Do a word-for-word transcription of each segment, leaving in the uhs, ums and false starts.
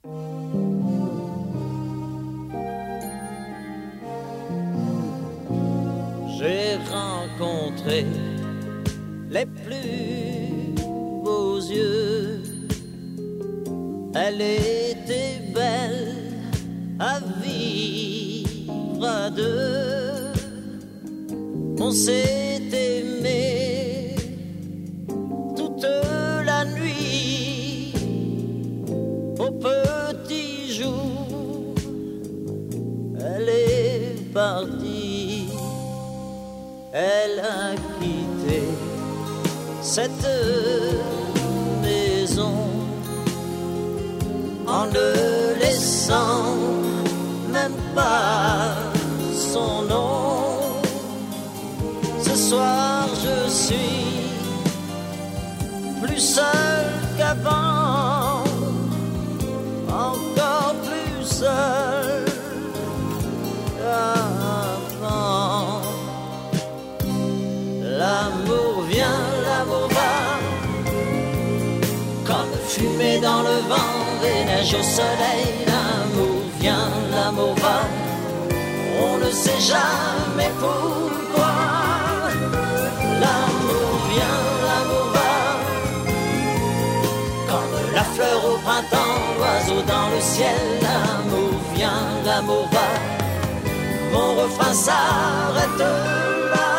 J'ai rencontré les plus beaux yeux. Elle était belle à vivre à deux. On s'est aimé toute la nuit au petit jour. Elle est partie, elle a quitté cette maison en ne laissant même pas son nom. Ce soir je suis plus seul qu'avant, encore plus seul qu'avant. L'amour vient, l'amour va, comme fumée dans le vent et neige au soleil. L'amour vient, l'amour va, on ne sait jamais pourquoi. L'amour vient, l'amour va, comme la fleur au printemps, l'oiseau dans le ciel. L'amour vient, l'amour va, mon refrain s'arrête là.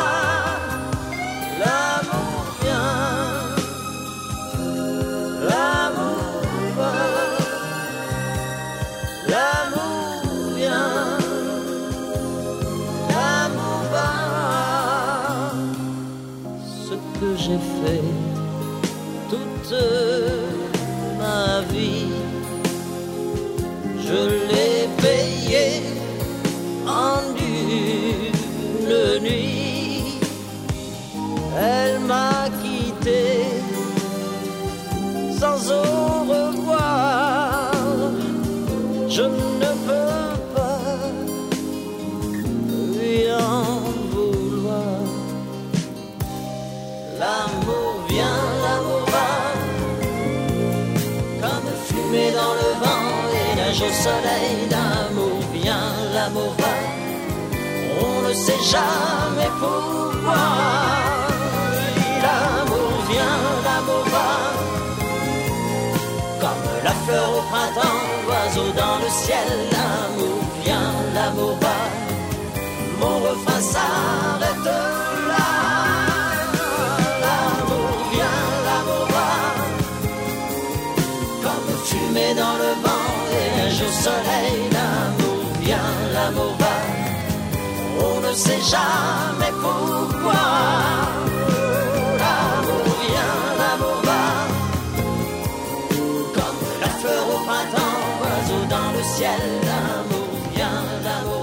L'amour vient, l'amour va, l'amour vient, l'amour va. Ce que j'ai fait toute ma vie, je l'ai payé en une nuit. Elle m'a quitté sans au revoir. Je ne peux pas lui en vouloir. L'amour vient, l'amour va, comme fumée dans le vent et neige au soleil. L'amour vient, l'amour va, on ne sait jamais pourquoi. L'amour vient, l'amour va, comme la fleur au printemps, l'oiseau dans le ciel. L'amour vient, l'amour va, mon refrain s'arrête là. L'amour vient, l'amour va, comme fumée dans le vent et neige au soleil. L'amour vient, l'amour va, on ne sait jamais pourquoi. L'amour vient, l'amour va, comme la fleur au printemps, oiseau dans le ciel. L'amour vient, l'amour